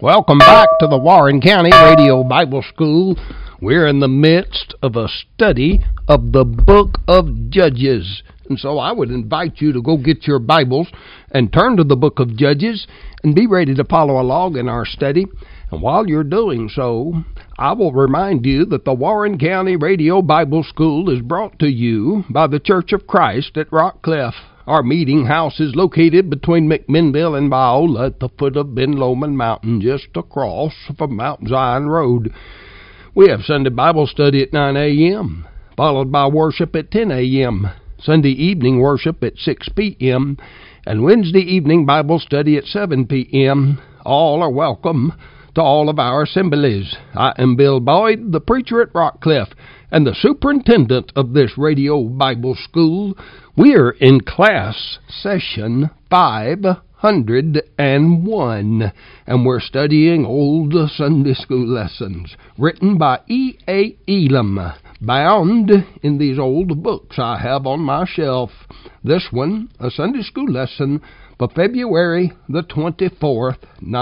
Welcome back to the Warren County Radio Bible School. We're in the midst of a study of the book of Judges. And so I would invite you to go get your Bibles and turn to the book of Judges and be ready to follow along in our study. And while you're doing so, I will remind you that the Warren County Radio Bible School is brought to you by the Church of Christ at Rockcliff. Our meeting house is located between McMinnville and Biola at the foot of Ben Lomond Mountain, just across from Mount Zion Road. We have Sunday Bible study at 9 a.m., followed by worship at 10 a.m., Sunday evening worship at 6 p.m., and Wednesday evening Bible study at 7 p.m. All are welcome to all of our assemblies. I am Bill Boyd, the preacher at Rockcliff, and the superintendent of this radio Bible school. We are in class session 501, and we're studying old Sunday school lessons written by E.A. Elam, bound in these old books I have on my shelf. This one, a Sunday school lesson for February the 24th,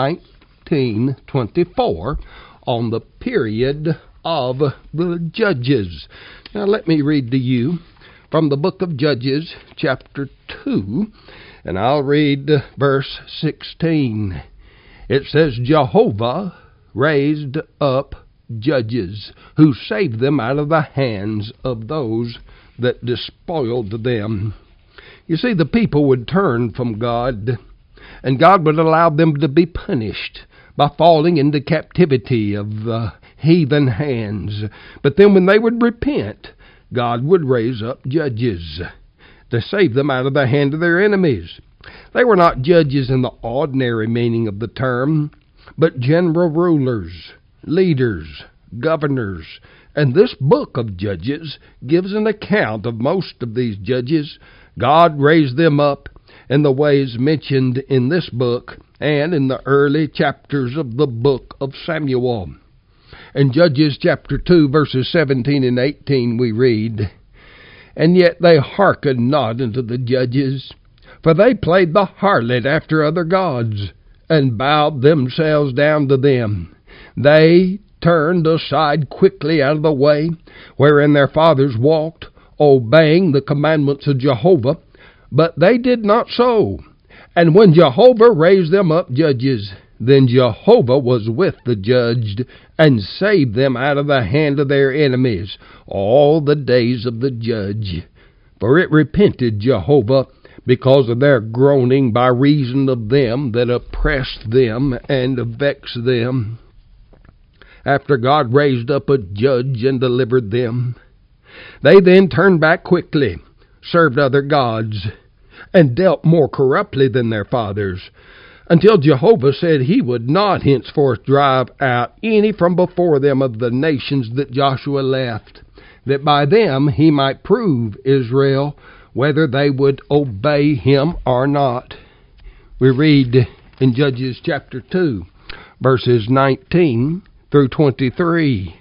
1924, on the period of the Judges. Now let me read to you from the book of Judges, chapter 2, and I'll read verse 16. It says, Jehovah raised up judges who saved them out of the hands of those that despoiled them. You see, the people would turn from God, and God would allow them to be punished by falling into captivity of the heathen hands. But then when they would repent, God would raise up judges to save them out of the hand of their enemies. They were not judges in the ordinary meaning of the term, but general rulers, leaders, governors. And this book of Judges gives an account of most of these judges. God raised them up in the ways mentioned in this book and in the early chapters of the book of Samuel. In Judges chapter 2, verses 17 and 18, we read, And yet they hearkened not unto the judges, for they played the harlot after other gods, and bowed themselves down to them. They turned aside quickly out of the way wherein their fathers walked, obeying the commandments of Jehovah, but they did not so. And when Jehovah raised them up judges, then Jehovah was with the judged, and saved them out of the hand of their enemies all the days of the judge. For it repented Jehovah because of their groaning by reason of them that oppressed them and vexed them. After God raised up a judge and delivered them, they then turned back quickly, served other gods, and dealt more corruptly than their fathers, until Jehovah said he would not henceforth drive out any from before them of the nations that Joshua left, that by them he might prove Israel whether they would obey him or not. We read in Judges chapter 2, verses 19 through 23.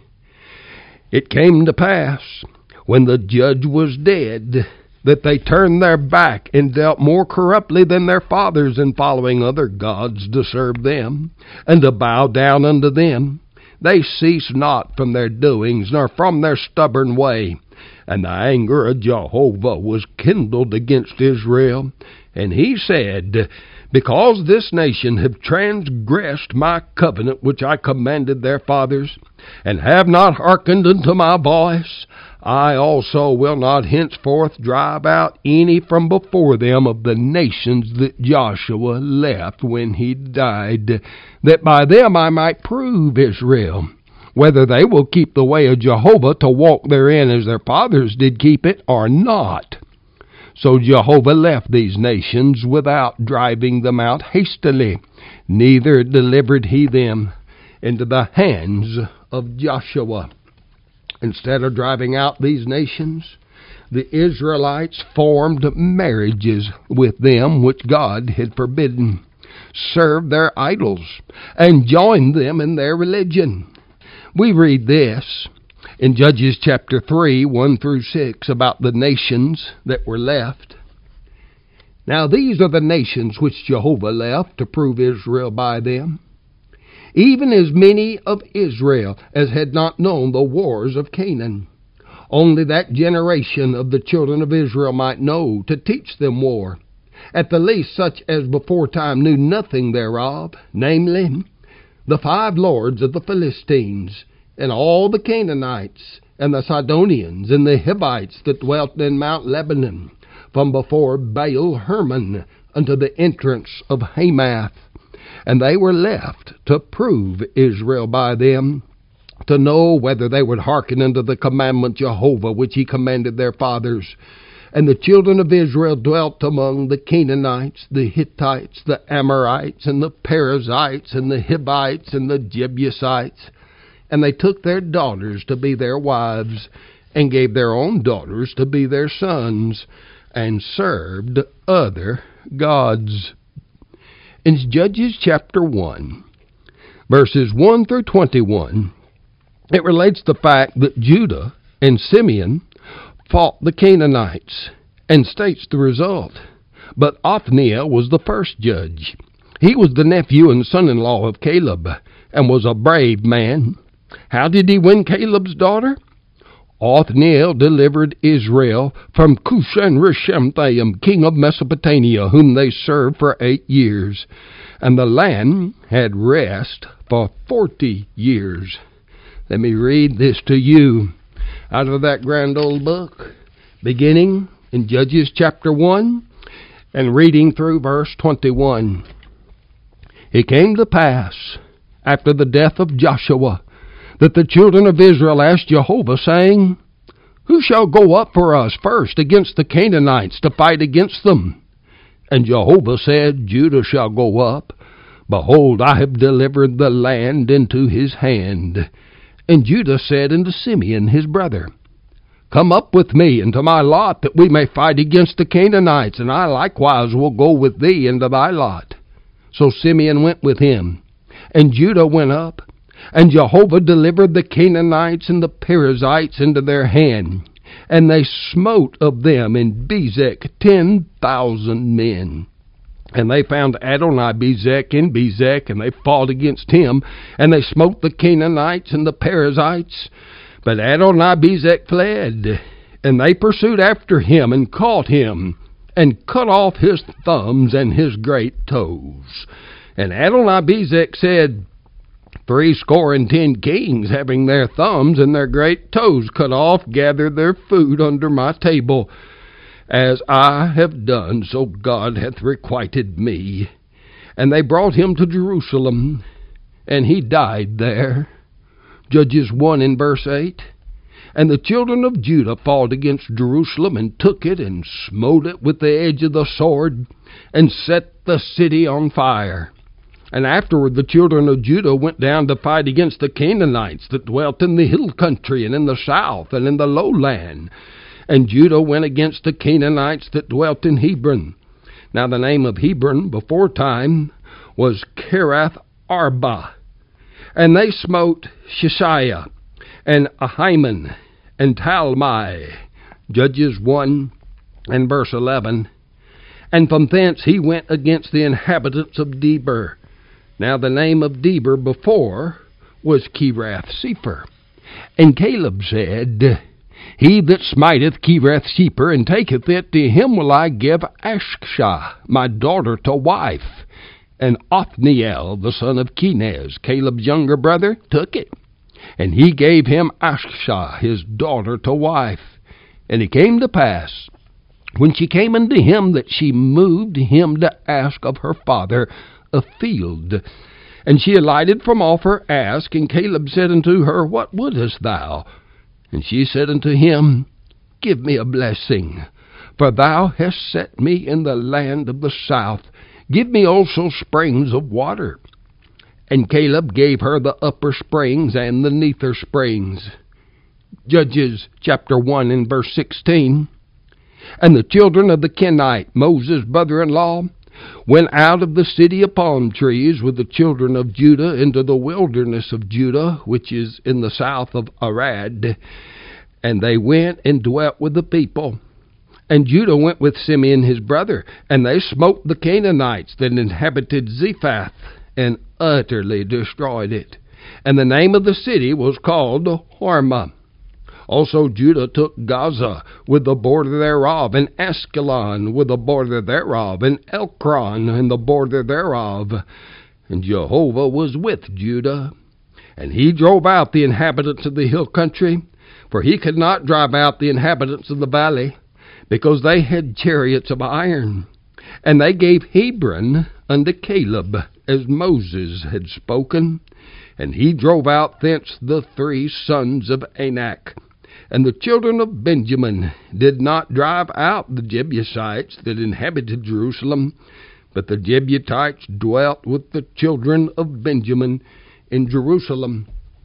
It came to pass, when the judge was dead, that they turned their back and dealt more corruptly than their fathers in following other gods to serve them, and to bow down unto them. They ceased not from their doings, nor from their stubborn way. And the anger of Jehovah was kindled against Israel. And he said, Because this nation have transgressed my covenant which I commanded their fathers, and have not hearkened unto my voice, I also will not henceforth drive out any from before them of the nations that Joshua left when he died, that by them I might prove Israel, whether they will keep the way of Jehovah to walk therein as their fathers did keep it, or not. So Jehovah left these nations without driving them out hastily, neither delivered he them into the hands of Joshua. Instead of driving out these nations, the Israelites formed marriages with them which God had forbidden, served their idols, and joined them in their religion. We read this in Judges chapter 3, 1 through 6, about the nations that were left. Now these are the nations which Jehovah left to prove Israel by them. even as many of Israel as had not known the wars of Canaan. Only that generation of the children of Israel might know, to teach them war, at the least such as before time knew nothing thereof, namely, the 5 lords of the Philistines, and all the Canaanites, and the Sidonians, and the Hivites that dwelt in Mount Lebanon, from before Baal Hermon unto the entrance of Hamath. And they were left to prove Israel by them, to know whether they would hearken unto the commandment Jehovah which he commanded their fathers. And the children of Israel dwelt among the Canaanites, the Hittites, the Amorites, and the Perizzites, and the Hivites, and the Jebusites. And they took their daughters to be their wives, and gave their own daughters to be their sons, and served other gods. In Judges chapter 1, verses 1 through 21, it relates the fact that Judah and Simeon fought the Canaanites, and states the result. But Othniel was the first judge. He was the nephew and son-in-law of Caleb, and was a brave man. How did he win Caleb's daughter? Othniel delivered Israel from Cushan-Rishathaim, king of Mesopotamia, whom they served for 8 years. And the land had rest for 40 years. Let me read this to you out of that grand old book, beginning in Judges chapter 1 and reading through verse 21. It came to pass, after the death of Joshua, that the children of Israel asked Jehovah, saying, Who shall go up for us first against the Canaanites to fight against them? And Jehovah said, Judah shall go up. Behold, I have delivered the land into his hand. And Judah said unto Simeon his brother, Come up with me into my lot, that we may fight against the Canaanites, and I likewise will go with thee into thy lot. So Simeon went with him, and Judah went up, and Jehovah delivered the Canaanites and the Perizzites into their hand, and they smote of them in Bezek 10,000 men. And they found Adonibezek in Bezek, and they fought against him, and they smote the Canaanites and the Perizzites. But Adonibezek fled, and they pursued after him, and caught him, and cut off his thumbs and his great toes. And Adonibezek said, 70 kings, having their thumbs and their great toes cut off, gathered their food under my table. As I have done, so God hath requited me. And they brought him to Jerusalem, and he died there. Judges 1 in verse 8. And the children of Judah fought against Jerusalem, and took it, and smote it with the edge of the sword, and set the city on fire. And afterward the children of Judah went down to fight against the Canaanites that dwelt in the hill country, and in the south, and in the lowland. And Judah went against the Canaanites that dwelt in Hebron. Now the name of Hebron before time was Kiriath Arba. And they smote Shishaiah, and Ahiman, and Talmai. Judges 1 and verse 11. And from thence he went against the inhabitants of Debir. Now the name of Debir before was Kiriath-Sepher. And Caleb said, He that smiteth Kiriath-Sepher, and taketh it, to him will I give Ashkshah, my daughter, to wife. And Othniel, the son of Kenaz, Caleb's younger brother, took it. And he gave him Ashkshah, his daughter, to wife. And it came to pass, when she came unto him, that she moved him to ask of her father a field. And she alighted from off her ass, and Caleb said unto her, What wouldest thou? And she said unto him, Give me a blessing, for thou hast set me in the land of the south. Give me also springs of water. And Caleb gave her the upper springs and the nether springs. Judges chapter 1 and verse 16. And the children of the Kenite, Moses' brother-in-law, went out of the city of palm trees with the children of Judah into the wilderness of Judah, which is in the south of Arad. And they went and dwelt with the people. And Judah went with Simeon his brother, and they smote the Canaanites that inhabited Zephath, and utterly destroyed it. And the name of the city was called Hormah. Also Judah took Gaza with the border thereof, and Askelon with the border thereof, and Ekron and the border thereof. And Jehovah was with Judah, and he drove out the inhabitants of the hill country, for he could not drive out the inhabitants of the valley, because they had chariots of iron. And they gave Hebron unto Caleb, as Moses had spoken. And he drove out thence the 3 sons of Anak. And the children of Benjamin did not drive out the Jebusites that inhabited Jerusalem, but the Jebusites dwelt with the children of Benjamin in Jerusalem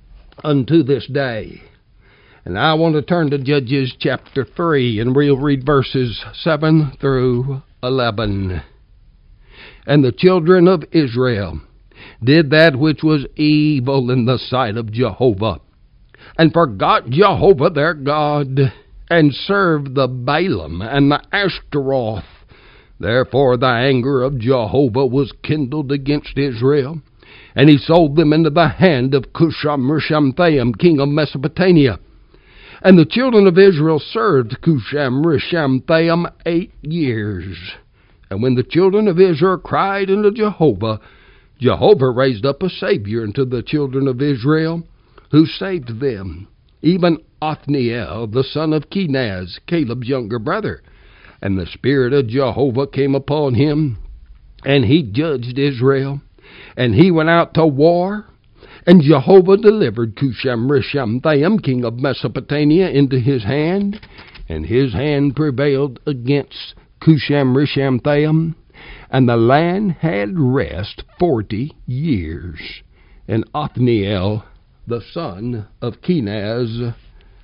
unto this day. And I want to turn to Judges chapter 3, and we'll read verses 7 through 11. And the children of Israel did that which was evil in the sight of Jehovah, and forgot Jehovah their God, and served the Baalim and the Ashtaroth. Therefore the anger of Jehovah was kindled against Israel, and he sold them into the hand of Cusham-Rishathaim, king of Mesopotamia. And the children of Israel served Cusham-Rishathaim 8 years. And when the children of Israel cried unto Jehovah, Jehovah raised up a Savior unto the children of Israel, who saved them, even Othniel, the son of Kenaz, Caleb's younger brother. And the Spirit of Jehovah came upon him, and he judged Israel. And he went out to war, and Jehovah delivered Cusham-Rishathaim, king of Mesopotamia, into his hand, and his hand prevailed against Cusham-Rishathaim, and the land had rest 40 years. And Othniel, the son of Kenaz,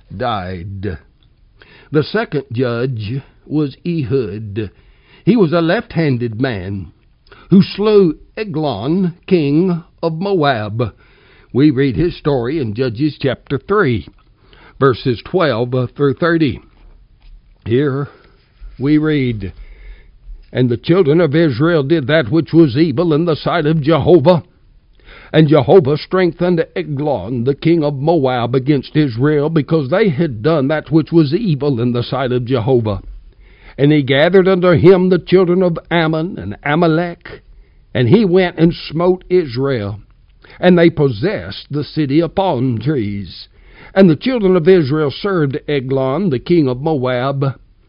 died. The second judge was Ehud. He was a left-handed man who slew Eglon, king of Moab. We read his story in Judges chapter 3, verses 12 through 30. Here we read, And the children of Israel did that which was evil in the sight of Jehovah. And Jehovah strengthened Eglon, the king of Moab, against Israel, because they had done that which was evil in the sight of Jehovah. And he gathered unto him the children of Ammon and Amalek, and he went and smote Israel. And they possessed the city of palm trees. And the children of Israel served Eglon, the king of Moab,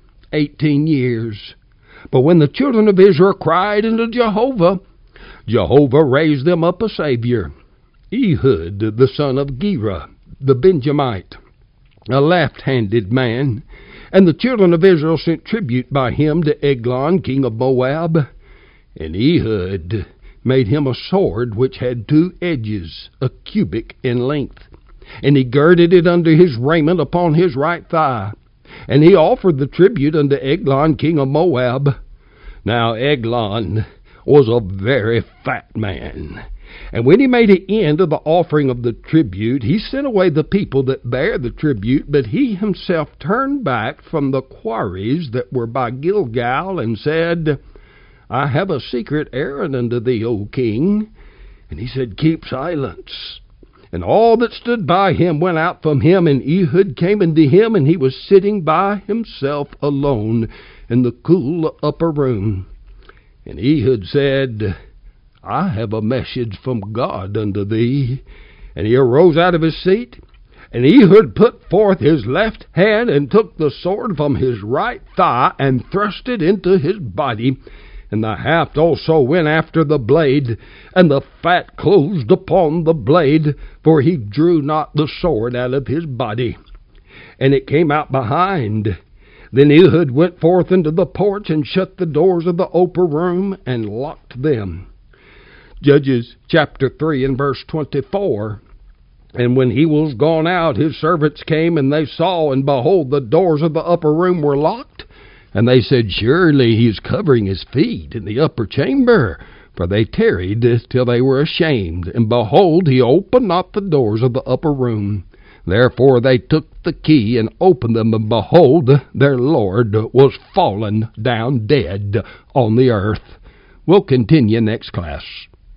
18 years. But when the children of Israel cried unto Jehovah, Jehovah raised them up a Savior, Ehud, the son of Gera, the Benjamite, a left-handed man. And the children of Israel sent tribute by him to Eglon, king of Moab. And Ehud made him a sword which had 2 edges, a cubit in length. And he girded it under his raiment upon his right thigh. And he offered the tribute unto Eglon, king of Moab. Now Eglon was a very fat man. And when he made an end of the offering of the tribute, he sent away the people that bare the tribute, but he himself turned back from the quarries that were by Gilgal, and said, I have a secret errand unto thee, O king. And he said, Keep silence. And all that stood by him went out from him, and Ehud came unto him, and he was sitting by himself alone in the cool upper room. And Ehud said, I have a message from God unto thee. And he arose out of his seat, and Ehud put forth his left hand, and took the sword from his right thigh, and thrust it into his body. And the haft also went after the blade, and the fat closed upon the blade, for he drew not the sword out of his body. And it came out behind. Then Ehud went forth into the porch, and shut the doors of the upper room, and locked them. Judges chapter 3 and verse 24. And when he was gone out, his servants came, and they saw, and behold, the doors of the upper room were locked. And they said, Surely he is covering his feet in the upper chamber. For they tarried till they were ashamed. And behold, he opened not the doors of the upper room. Therefore they took the key, and opened them, and behold, their Lord was fallen down dead on the earth. We'll continue next class.